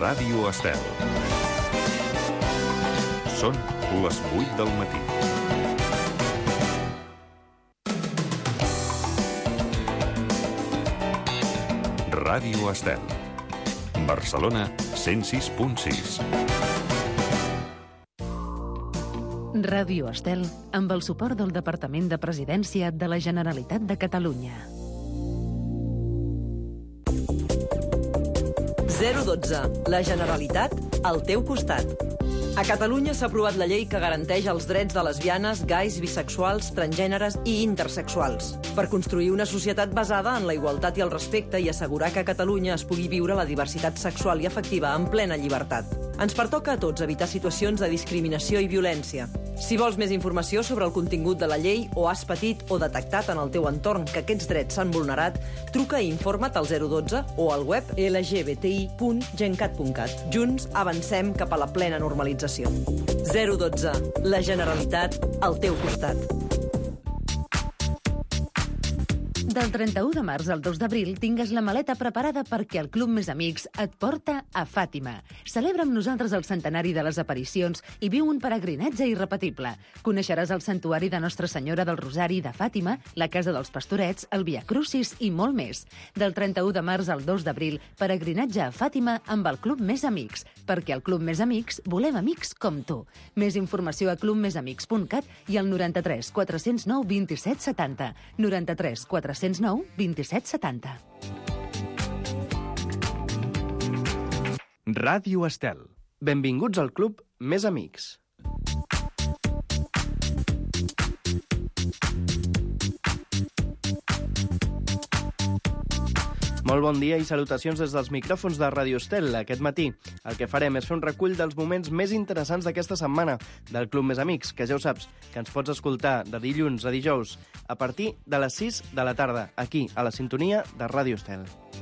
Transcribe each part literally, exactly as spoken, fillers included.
Ràdio Estel. Són les vuit del matí. Ràdio Estel. Barcelona, cent sis punt sis. Ràdio Estel, amb el suport del Departament de Presidència de la Generalitat de Catalunya. zero dotze. La Generalitat al teu costat. A Catalunya s'ha aprovat la llei que garanteix els drets de lesbianes, gais, bisexuals, transgèneres i intersexuals, per construir una societat basada en la igualtat i el respecte i assegurar que a Catalunya es pugui viure la diversitat sexual i afectiva en plena llibertat. Ens pertoca a tots evitar situacions de discriminació i violència. Si vols més informació sobre el contingut de la llei o has patit o detectat en el teu entorn que aquests drets s'han vulnerat, truca i informa't al zero dotze o al web l g b t i punt gencat punt cat. Junts avancem cap a la plena normalització. zero dotze. La Generalitat al teu costat. Del trenta-u de març al dos d'abril tingues la maleta preparada perquè el Club Més Amics et porta a Fàtima. Celebra amb nosaltres el centenari de les aparicions i viu un peregrinatge irrepetible. Coneixeràs el santuari de Nostra Senyora del Rosari de Fàtima, la Casa dels Pastorets, el Via Crucis i molt més. Del trenta-u de març al dos d'abril, peregrinatge a Fàtima amb el Club Més Amics, perquè al Club Més Amics volem amics com tu. Més informació a club més amics punt cat i al noranta-tres quatre cents nou vint-i-set setanta. noranta-tres quatre cents nou vint-i-set setanta. Ràdio Estel. Benvinguts al Club Més Amics. Molt bon dia i salutacions des dels micròfons de Ràdio Estel. Aquest matí el que farem és fer un recull dels moments més interessants d'aquesta setmana del Club Més Amics, que ja ho saps, que ens pots escoltar de dilluns a dijous a partir de les sis de la tarda, aquí, a la sintonia de Ràdio Estel.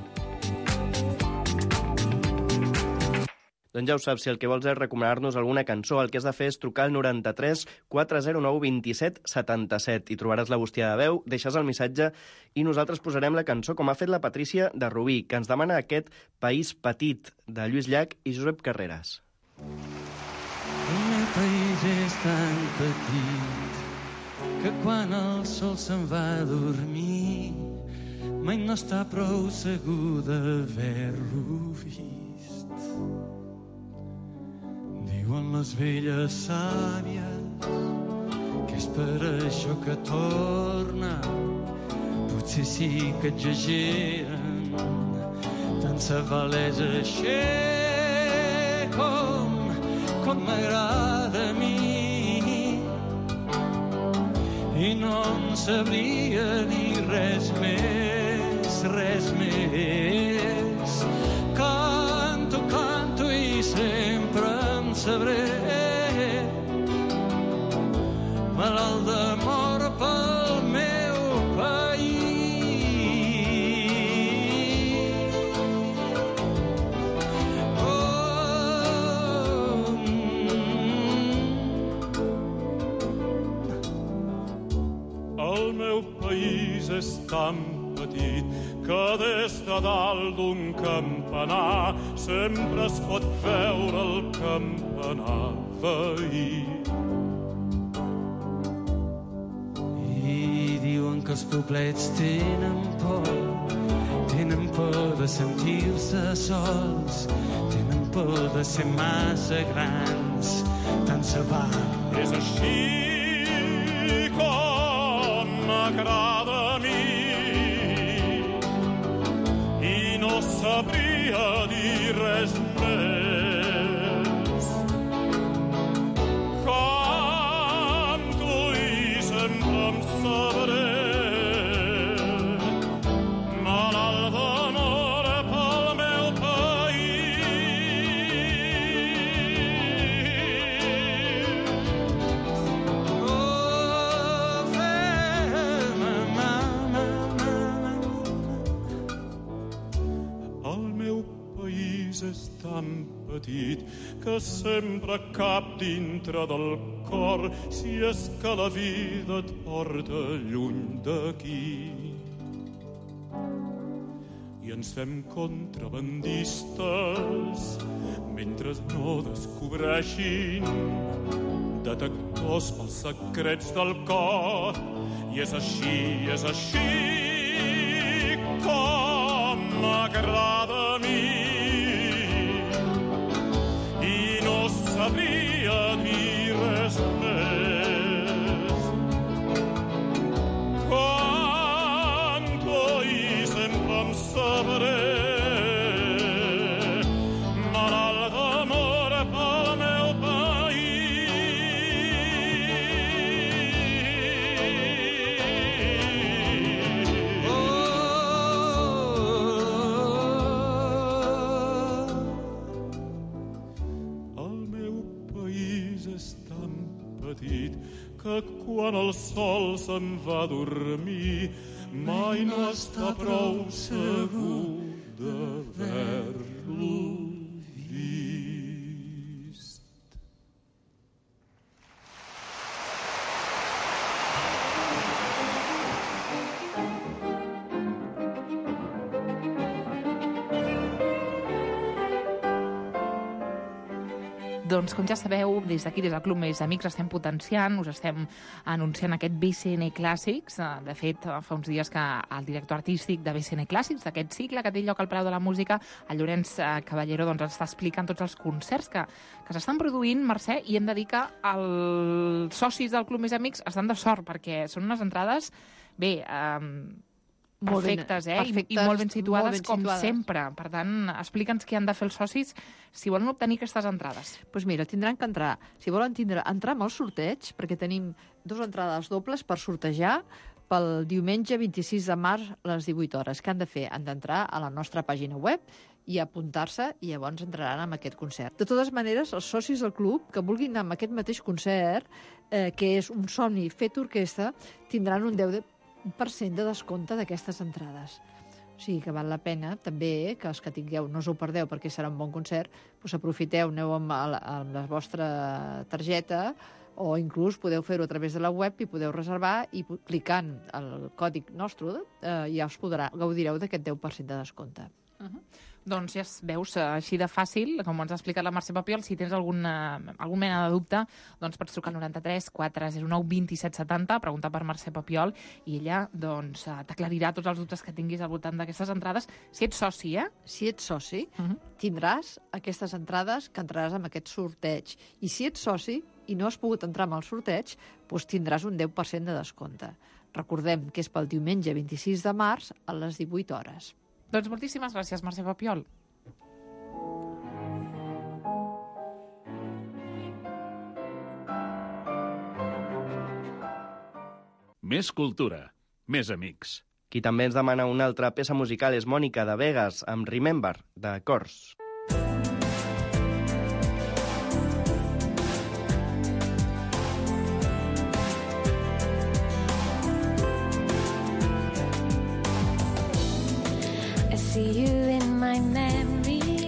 Doncs ja ho saps, si el que vols és recomanar-nos alguna cançó, el que has de fer és trucar al noranta-tres quatre zero nou vint-i-set setanta-set i trobaràs la bústia de veu, deixes el missatge i nosaltres posarem la cançó com ha fet la Patrícia de Rubí, que ens demana aquest País Petit, de Lluís Llach i Josep Carreras. El meu país és tan petit que quan el sol se'n va a dormir mai no està prou segur d'haver-lo vist. Diuen les velles sàvies que és per això que torna. Potser sí que exageren, tant se valés així com, com m'agrada a mi. I no en sabria dir res més, res més. Canto, canto i sempre en sabré. Malalt d'amor pel meu país. Oh, mm. El meu país és tan petit que des de dalt d'un campanar sempre es pot veure el campanar veí. I diuen que els poblets tenen por, tenen por de sentir-se sols, tenen por de ser massa grans, tant se val. És així com m'agrada a mi i no sabria dir res més. Canto i sempre em sabré. Malalt d'amor pel meu país. Oh, fem-me, mama, el meu país és tan petit que sempre cap dintre del cor, si és que la vida et porta lluny d'aquí. I ens fem contrabandistes mentre no descobreixin detectors pels secrets del cor. I és així, és així com m'agrada a mi. I no sabria dir res més. Canto i sempre em sabré malalt d'amor pel meu país. Oh, el meu país és tan petit que quan el sol se'n va a dormir mai no està prou segur d'haver-lo vist. Doncs, com ja sabeu, des d'aquí, des del Club Més Amics, estem potenciant, us estem anunciant aquest B C N Clàssics. De fet, fa uns dies que el director artístic de B C N Clàssics, d'aquest cicle que té lloc al Palau de la Música, el Llorenç Caballero, doncs, ens està explicant tots els concerts que, que s'estan produint, Mercè, i hem de dir que els socis del Club Més Amics estan de sort, perquè són unes entrades, bé, eh, perfectes, eh? Perfectes, I, i molt ben situades, molt ben com situades. Sempre. Per tant, explica'ns què han de fer els socis si volen obtenir aquestes entrades. Doncs pues mira, tindran que entrar, si volen tindre, entrar amb el sorteig, perquè tenim dues entrades dobles per sortejar pel diumenge vint-i-sis de març a les divuit hores. Què han de fer? Han d'entrar a la nostra pàgina web i apuntar-se, i llavors entraran en aquest concert. De totes maneres, els socis del club que vulguin anar amb aquest mateix concert, eh, que és un somni fet orquestra, tindran un deu per cent de descompte d'aquestes entrades. O sigui que val la pena també que els que tingueu, no us ho perdeu perquè serà un bon concert, doncs aprofiteu, aneu amb, el, amb la vostra targeta o inclús podeu fer-ho a través de la web i podeu reservar i clicant el còdig nostre eh, ja us podrà, gaudireu d'aquest deu per cent de descompte. Uh-huh. Doncs ja es veus així de fàcil, com ens ha explicat la Mercè Papiol. Si tens alguna, alguna mena de dubte, doncs pots trucar al noranta-tres quatre zero nou vint-i-set setanta, preguntar per Mercè Papiol, i ella doncs t'aclarirà tots els dubtes que tinguis al voltant d'aquestes entrades. Si ets soci, eh? Si ets soci, uh-huh. tindràs aquestes entrades que entraràs amb aquest sorteig. I si ets soci i no has pogut entrar amb el sorteig, doncs tindràs un deu per cent de descompte. Recordem que és pel diumenge vint-i-sis de març a les divuit hores. Doncs moltíssimes gràcies, Mercè Papiol. Més cultura, més amics. Qui també ens demana una altra peça musical és Mònica de Vegas, amb Remember, de Cors. See you in my memory,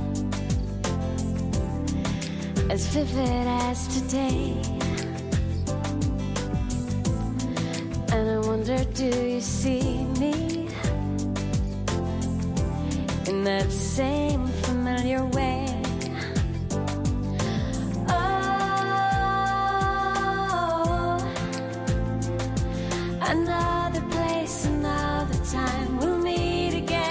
as vivid as today. And I wonder, do you see me in that same familiar way? Oh, another place, another time, we'll meet again.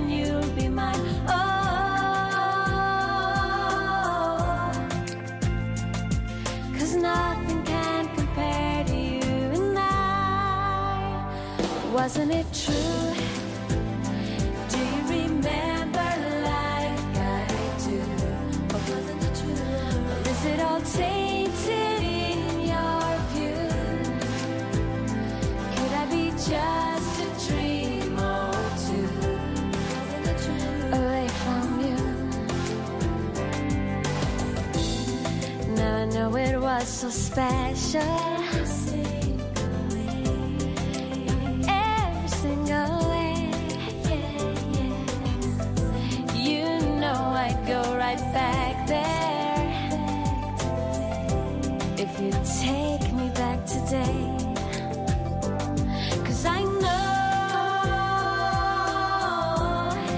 Wasn't it true? Do you remember like I do? Or wasn't it true? Or is it all tainted in your view? Could I be just a dream or two? Wasn't it true? Away from you. Now I know it was so special. Back there, if you take me back today, 'cause I know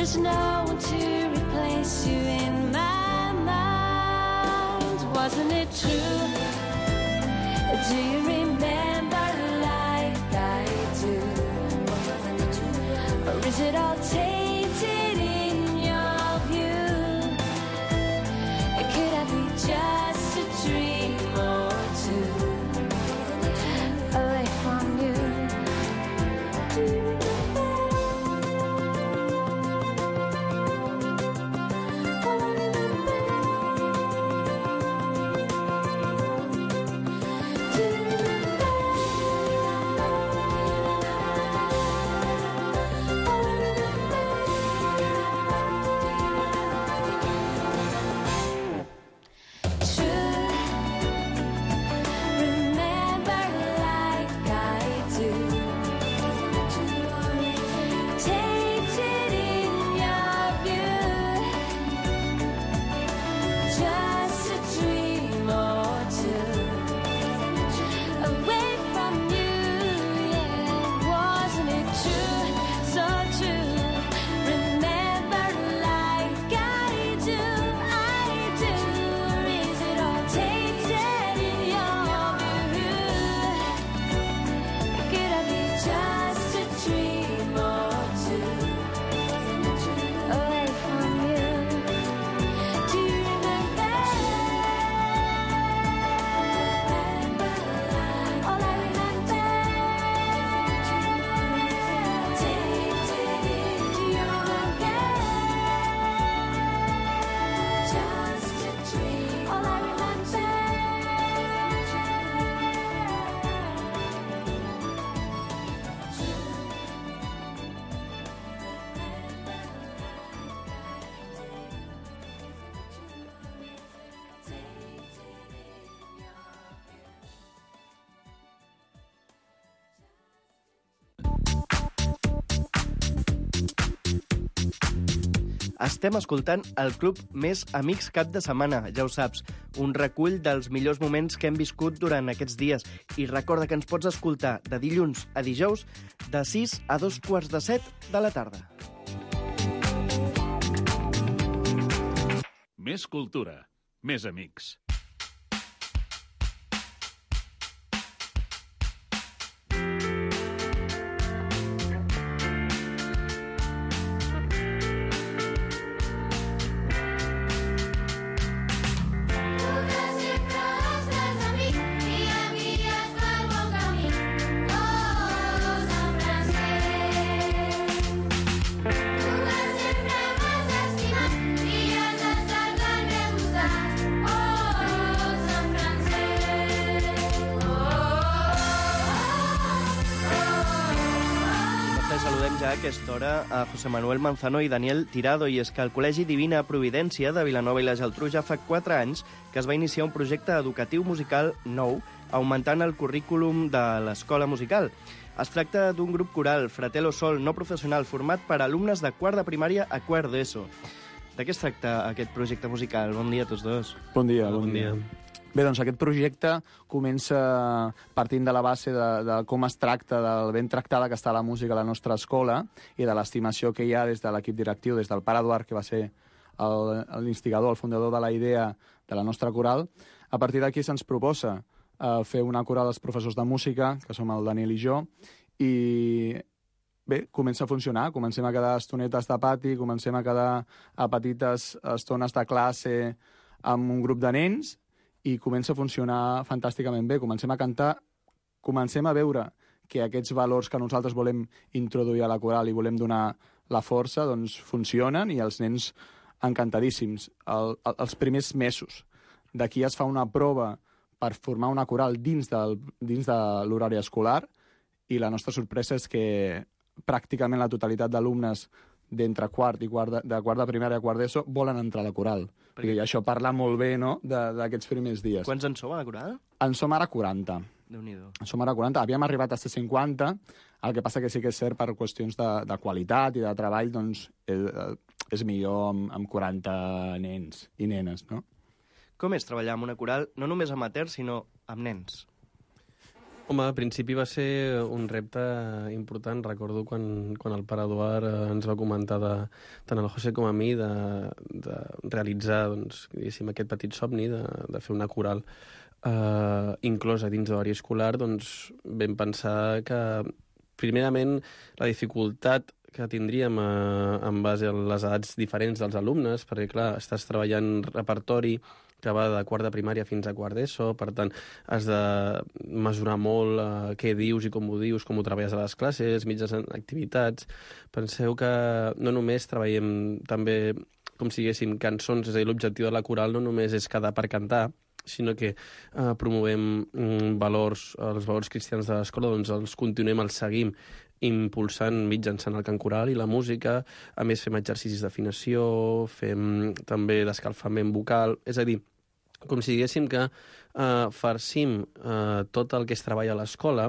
There's no one to replace you in my mind. Wasn't it true? Do you remember like I do? Wasn't it true? Or is it all tainted in your view? Could I be just a dream or two away from you? Estem escoltant el Club Més Amics Cap de Setmana, ja ho saps, un recull dels millors moments que hem viscut durant aquests dies. I recorda que ens pots escoltar de dilluns a dijous de sis a dos quarts de set de la tarda. Més cultura, més amics. Ja a aquesta hora a José Manuel Manzano i Daniel Tirado, i és que el Col·legi Divina Providència de Vilanova i la Geltrú ja fa quatre anys que es va iniciar un projecte educatiu musical nou, augmentant el currículum de l'escola musical. Es tracta d'un grup coral, Fratello Sol, no professional, format per alumnes de quart de primària a quart d'ESO. De què es tracta aquest projecte musical? Bon dia a tots dos. Bon dia, bon, bon dia. dia. Bé, doncs aquest projecte comença partint de la base de, de com es tracta, del ben tractada que està la música a la nostra escola i de l'estimació que hi ha des de l'equip directiu, des del pare Eduard, que va ser l'instigador, el fundador de la idea de la nostra coral. A partir d'aquí se'ns proposa eh, fer una coral als professors de música, que som el Daniel i jo, i bé, comença a funcionar. Comencem a quedar estonetes de pati, comencem a quedar a petites estones de classe amb un grup de nens, i comença a funcionar fantàsticament bé. Comencem a cantar, comencem a veure que aquests valors que nosaltres volem introduir a la coral i volem donar la força, doncs funcionen, i els nens encantadíssims. El, el, els primers mesos. D'aquí es fa una prova per formar una coral dins, del, dins de l'horari escolar, i la nostra sorpresa és que pràcticament la totalitat d'alumnes d'entre quart i quart de, de quart de primària a quart d'ESO volen entrar a la coral. Perquè això parla molt bé, no?, d'aquests primers dies. Quants en som a la coral? En som ara quaranta. Déu-n'hi-do. En som ara quaranta. Havíem arribat a ser cinquanta, el que passa que sí que és cert per qüestions de, de qualitat i de treball, doncs és, és millor amb, amb quaranta nens i nenes, no? Com és treballar amb una coral, no només amateur, sinó amb nens? Home, al principi va ser un repte important. Recordo quan, quan el pare Eduard eh, ens va comentar de, tant al José com a mi de, de realitzar doncs, aquest petit somni de, de fer una coral eh, inclosa dins de l'horari escolar. Doncs vam pensar que, primerament, la dificultat que tindríem eh, en base a les edats diferents dels alumnes, perquè, clar, estàs treballant repertori que va de quart de primària fins a quart d'ESO, per tant, has de mesurar molt eh, què dius i com ho dius, com ho treballes a les classes, mitjançant activitats. Penseu que no només treballem també com si diguéssim cançons, és a dir, l'objectiu de la coral no només és quedar per cantar, sinó que eh, promovem mm, valors, els valors cristians de l'escola, doncs els continuem, els seguim impulsant mitjançant el cant coral i la música. A més, fem exercicis d'afinació, fem també d'escalfament vocal, és a dir, com si diguéssim que eh, farcim eh, tot el que es treballa a l'escola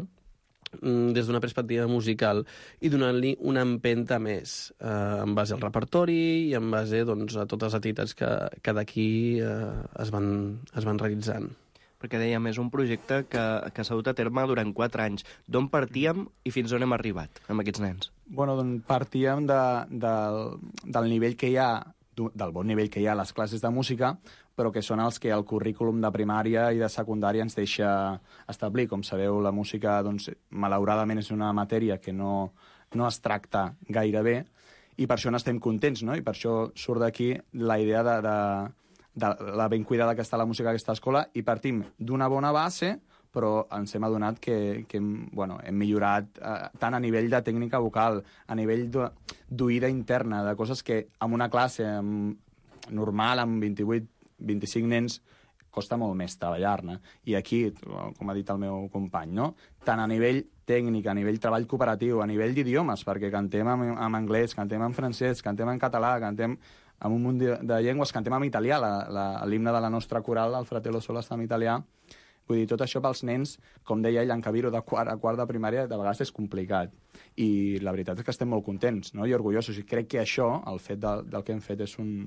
mm, des d'una perspectiva musical i donant-li una empenta més eh, en base al repertori i en base doncs, a totes les activitats que, que d'aquí eh, es, van, es van realitzant. Perquè dèiem, és un projecte que, que s'ha dut a terme durant quatre anys. D'on partíem i fins on hem arribat amb aquests nens? Bueno, doncs partíem de, del, del nivell que hi ha, del bon nivell que hi ha a les classes de música, però que són els que el currículum de primària i de secundària ens deixa establir. Com sabeu, la música, doncs, malauradament, és una matèria que no, no es tracta gaire bé, i per això n'estem contents, no? I per això surt d'aquí la idea de, de, de la ben cuidada que està la música a aquesta escola, i partim d'una bona base, però ens hem adonat que, que hem, bueno, hem millorat eh, tant a nivell de tècnica vocal, a nivell d'oïda interna, de coses que en una classe amb, normal, amb vint-i-vuit vint-i-cinc nens, costa molt més treballar-ne. I aquí, com ha dit el meu company, no? Tant a nivell tècnic, a nivell treball cooperatiu, a nivell d'idiomes, perquè cantem en, en anglès, cantem en francès, cantem en català, cantem en un munt de, de llengües, cantem en italià, l'himne de la nostra coral, el Fratello Sol, està en italià. Vull dir, tot això pels nens, com deia ell, encabir-ho de quart a quart de primària, de vegades és complicat. I la veritat és que estem molt contents, no? I orgullosos. I crec que això, el fet de, del que hem fet, és un,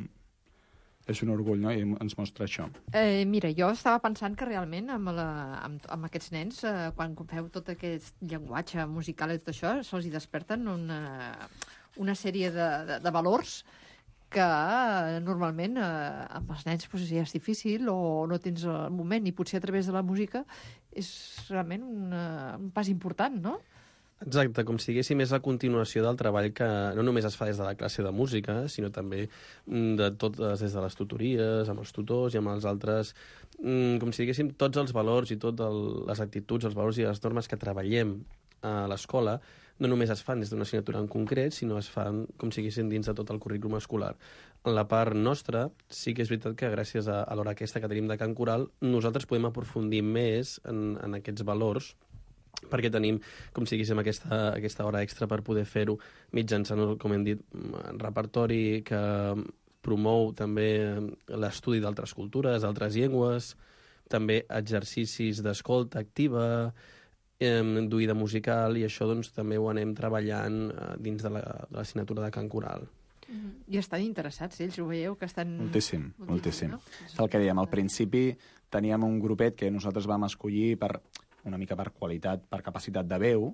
és un orgull, no? I ens mostra això. Eh, mira, jo estava pensant que realment amb, la, amb, amb aquests nens, eh, quan feu tot aquest llenguatge musical i tot això, se'ls hi desperten una, una sèrie de, de, de valors que eh, normalment eh, amb els nens pues, ja és difícil o no tens el moment, i potser a través de la música és realment un, uh, un pas important, no? Exacte, com si diguéssim, és la continuació del treball que no només es fa des de la classe de música, sinó també de totes, des de les tutories, amb els tutors i amb els altres, com si diguéssim, tots els valors i totes les actituds, els valors i les normes que treballem a l'escola no només es fan des d'una assignatura en concret, sinó es fan, com si diguéssim, dins de tot el currículum escolar. En la part nostra, sí que és veritat que gràcies a, a l'hora aquesta que tenim de cant coral, nosaltres podem aprofundir més en, en aquests valors, perquè tenim, com si diguéssim, aquesta, aquesta hora extra per poder fer-ho mitjançant, com hem dit, un repertori que promou també l'estudi d'altres cultures, d'altres llengües, també exercicis d'escolta activa, d'oïda musical, i això doncs, també ho anem treballant dins de l'assignatura de cant coral. Mm-hmm. I estan interessats, ells, ho veieu, que estan... Moltíssim, moltíssim. No? És el que dèiem, al principi teníem un grupet que nosaltres vam escollir per una mica per qualitat, per capacitat de veu,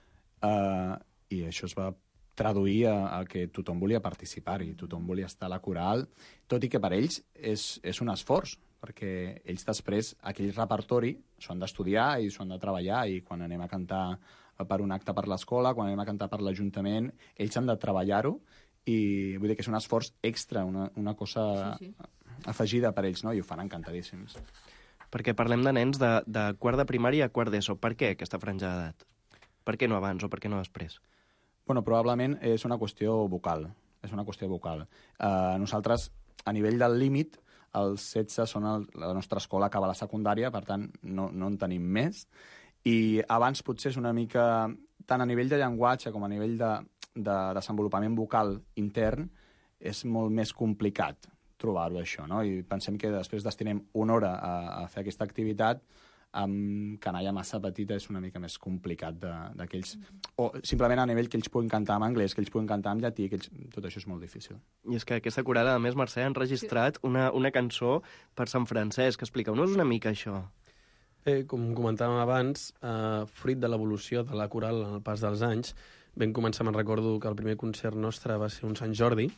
eh, i això es va traduir a, a que tothom volia participar i tothom volia estar a la coral, tot i que per ells és, és un esforç, perquè ells després aquell repertori s'ho han d'estudiar i s'ho han de treballar, i quan anem a cantar per un acte per l'escola, quan anem a cantar per l'Ajuntament, ells han de treballar-ho, i vull dir que és un esforç extra, una, una cosa sí, sí. afegida per ells, no? I ho fan encantadíssims. Perquè parlem de nens de, de quart de primària a quart d'ESO. Per què aquesta franja d'edat? Per què no abans o per què no després? Bueno, probablement és una qüestió vocal. És una qüestió vocal. Uh, nosaltres, a nivell del límit, els setze són el, la nostra escola acaba la secundària, per tant, no, no en tenim més. I abans potser és una mica, tant a nivell de llenguatge com a nivell de, de desenvolupament vocal intern, és molt més complicat trobar-ho, això, no? I pensem que després destinem una hora a, a fer aquesta activitat, amb canalla massa petita és una mica més complicat d'aquells... O simplement a nivell que ells puguin cantar en anglès, que ells puguin cantar en llatí, que ells... tot això és molt difícil. I és que aquesta coral, a més, Mercè, ha enregistrat una, una cançó per Sant Francesc. Expliqueu-nos una mica això. Bé, com comentàvem abans, eh, fruit de l'evolució de la coral en el pas dels anys, vam començar, me'n recordo que el primer concert nostre va ser un Sant Jordi,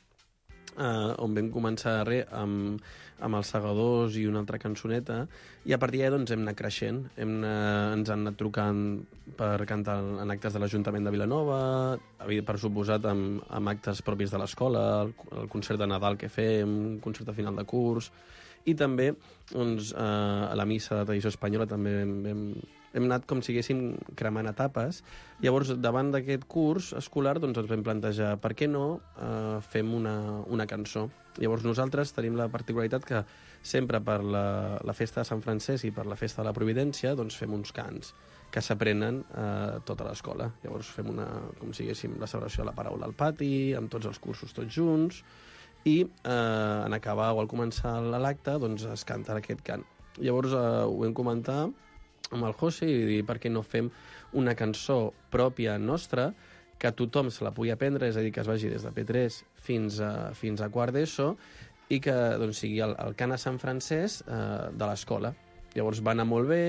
Uh, on vam començar re, amb, amb els segadors i una altra cançoneta, i a partir d'allà doncs, hem anat creixent. Hem anat, ens han anat trucant per cantar en actes de l'Ajuntament de Vilanova, per suposat amb, amb actes propis de l'escola, el, el concert de Nadal que fem, un concert a final de curs, i també doncs, uh, a la missa de tradició espanyola també vam, vam, hem anat com si haguéssim cremant etapes. Llavors, davant d'aquest curs escolar, doncs ens vam plantejar per què no eh, fem una, una cançó. Llavors nosaltres tenim la particularitat que sempre per la, la festa de Sant Francesc i per la festa de la Providència doncs fem uns cants que s'aprenen a eh, tota l'escola. Llavors fem una, com si haguéssim la celebració de la paraula al pati, amb tots els cursos tots junts, i eh, en acabar o al començar l'acte doncs es canta aquest cant. Llavors eh, ho vam comentar amb el José i dir per què no fem una cançó pròpia nostra que tothom se la pugui aprendre, és a dir, que es vagi des de P tres fins a, fins a quart d'ESO i que doncs, sigui el, el cant a Sant Francesc eh, de l'escola. Llavors va anar molt bé,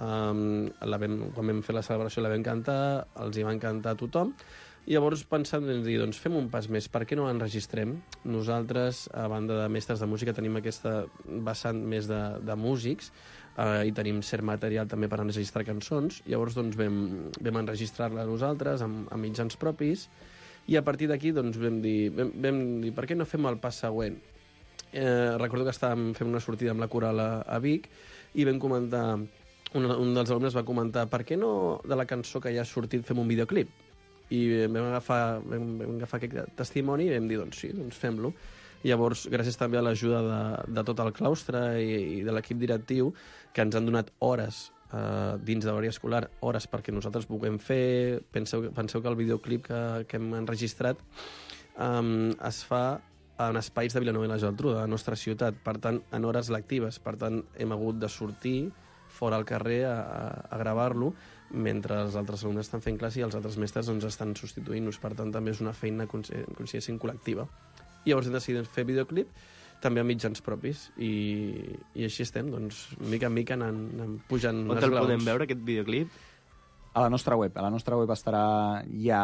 eh, la vam, quan vam fer la celebració la vam cantar, els hi va encantar a tothom. I llavors pensant en dir, doncs fem un pas més, per què no enregistrem? Nosaltres, a banda de mestres de música, tenim aquesta vessant més de, de músics, eh, i tenim cert material també per enregistrar cançons. Llavors doncs vam, vam enregistrar-la nosaltres amb, amb mitjans propis, i a partir d'aquí doncs vam dir, vam, vam dir, per què no fem el pas següent? Eh, recordo que estàvem fent una sortida amb la coral a, a Vic i vam comentar, un, un dels alumnes va comentar, per què no de la cançó que ja ha sortit fem un videoclip? I vam agafar, vam, vam agafar aquest testimoni i vam dir, doncs sí, doncs fem-lo. Llavors, gràcies també a l'ajuda de, de tot el claustre i, i de l'equip directiu, que ens han donat hores eh, dins de l'horari escolar, hores perquè nosaltres puguem fer. Penseu, penseu que el videoclip que, que hem enregistrat eh, es fa en espais de Vilanova i la Geltrú, de la nostra ciutat, per tant, en hores lectives. Per tant, hem hagut de sortir fora al carrer a, a, a gravar-lo, mentre els altres alumnes estan fent classe i els altres mestres doncs, estan substituint-nos. Per tant, també és una feina, com si diguéssim, col·lectiva. I llavors hem decidit fer videoclip, també amb mitjans propis, i, i així estem, doncs, mica en mica anant, anant pujant on el podem veure, aquest videoclip? A la nostra web. A la nostra web estarà ja...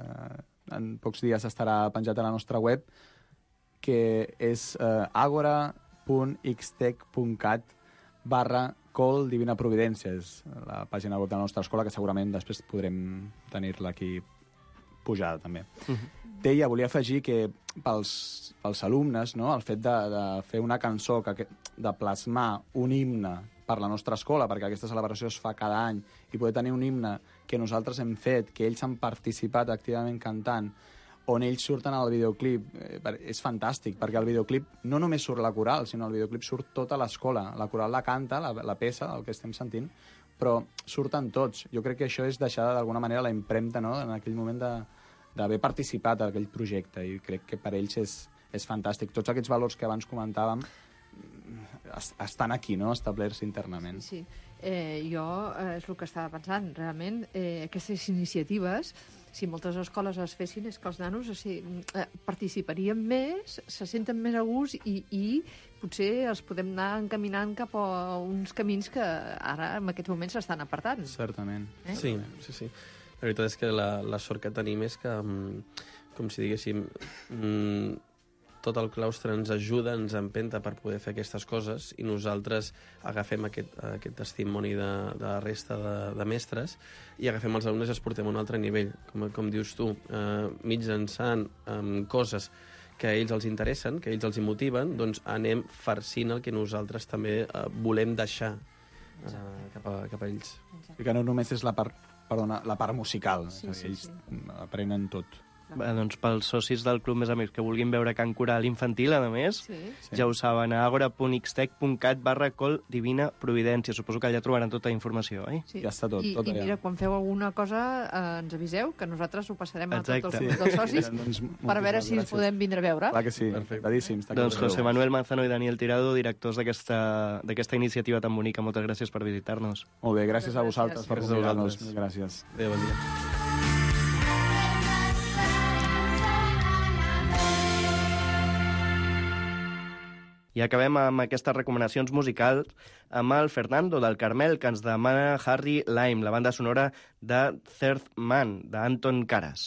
En pocs dies estarà penjat a la nostra web, que és eh, agora punt xtec punt cat barra Col Divina Providència, és la pàgina web de la nostra escola, que segurament després podrem tenir-la aquí pujada, també. Uh-huh. Deia, volia afegir que pels, pels alumnes, no?, el fet de, de fer una cançó, que, de plasmar un himne per la nostra escola, perquè aquesta celebració es fa cada any, i poder tenir un himne que nosaltres hem fet, que ells han participat activament cantant, on ells surten al videoclip, eh, és fantàstic, perquè al videoclip no només surt la coral, sinó al videoclip surt tota l'escola. La coral la canta, la, la peça, el que estem sentint, però surten tots. Jo crec que això és deixar d'alguna manera la impremta, no?, en aquell moment de, d'haver participat en aquell projecte, i crec que per ells és, és fantàstic. Tots aquests valors que abans comentàvem estan aquí, no?, establerts internament. Sí, sí. Eh, jo eh, és el que estava pensant. Realment, eh, aquestes iniciatives, si moltes escoles es fessin, és que els nanos o sigui, eh, participarien més, se senten més a gust i, i potser els podem anar encaminant cap a uns camins que ara, en aquests moments, s'estan apartant. Certament. Eh? Sí, sí, sí. La veritat és que la, la sort que tenim és que, com si diguéssim, tot el claustre ens ajuda, ens empenta per poder fer aquestes coses, i nosaltres agafem aquest, aquest testimoni de, de la resta de, de mestres i agafem els alumnes i els portem a un altre nivell. Com, com dius tu, eh, mitjançant eh, coses que a ells els interessen, que a ells els hi motiven, doncs anem farcint el que nosaltres també eh, volem deixar eh, cap, a, cap a ells. I que no només és la part, perdona, la part musical, sí, és a dir, ells sí, sí. aprenen tot. Bé, doncs pels socis del Club Més Amics que vulguin veure cant coral infantil, a més, sí. ja ho saben, a agora punt xtec punt cat barra Col Divina Providència. Suposo que allà trobaran tota la informació, oi? Sí. Ja està tot, I, tot i allà. mira, quan feu alguna cosa, eh, ens aviseu, que nosaltres ho passarem a Exacte. tots els, els socis, doncs, per a veure si ens podem vindre a veure. Clar que sí, perfectíssims. Doncs José Manuel Manzano i Daniel Tirado, directors d'aquesta iniciativa tan bonica, moltes gràcies per visitar-nos. Molt bé, gràcies, gràcies a vosaltres per gràcies convidar-nos. Gràcies. Adéu, bon dia. I acabem amb aquestes recomanacions musicals amb el Fernando del Carmel, que ens demana Harry Lime, la banda sonora de Third Man, d'Anton Karas.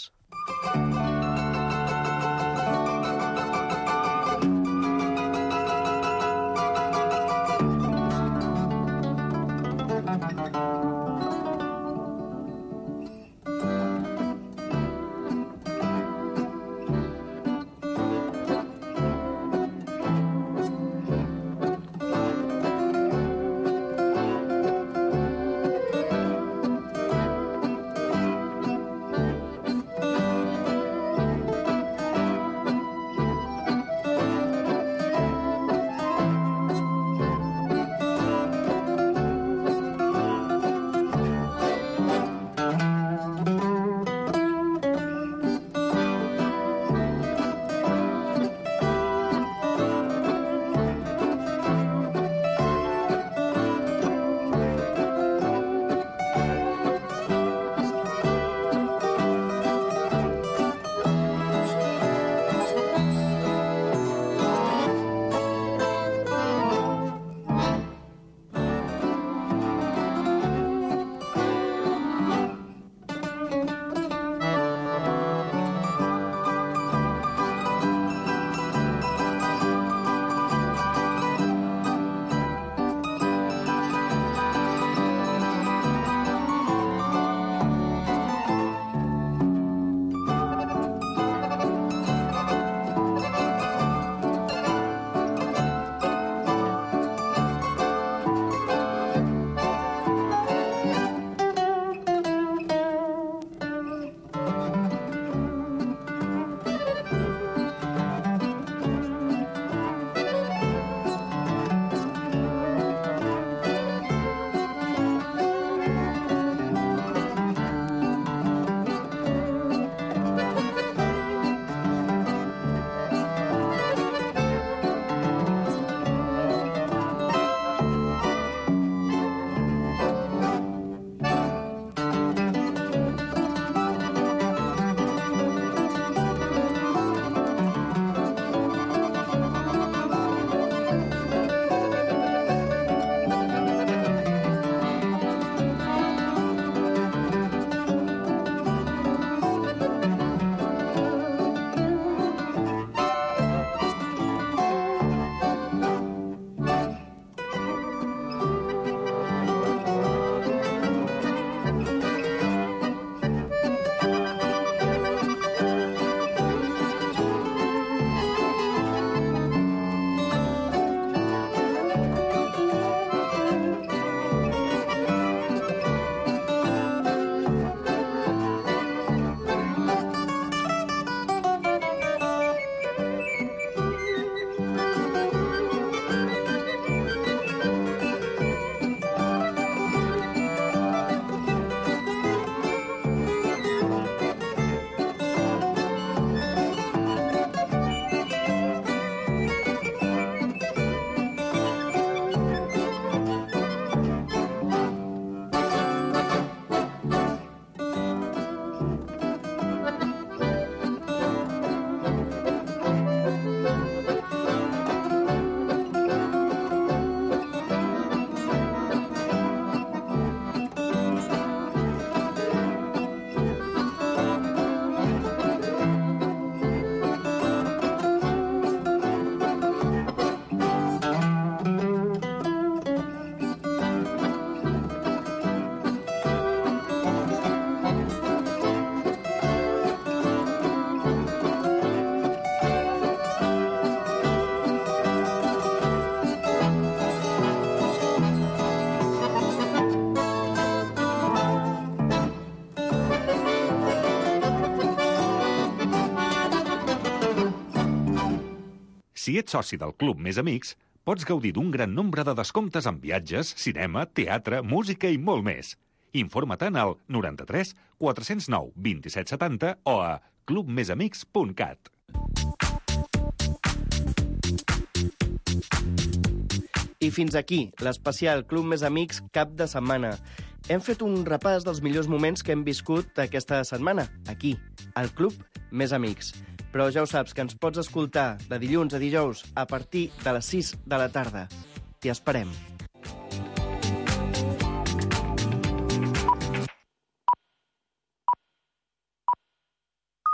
Si ets soci del Club Més Amics, pots gaudir d'un gran nombre de descomptes en viatges, cinema, teatre, música i molt més. Informa-te'n al noranta-tres quatre-cents nou vint-i-set setanta o a club més amics punt cat. I fins aquí, l'especial Club Més Amics cap de setmana. Hem fet un repàs dels millors moments que hem viscut aquesta setmana, aquí, al Club Més Amics. Però ja ho saps, que ens pots escoltar de dilluns a dijous a partir de les sis de la tarda. T'hi esperem.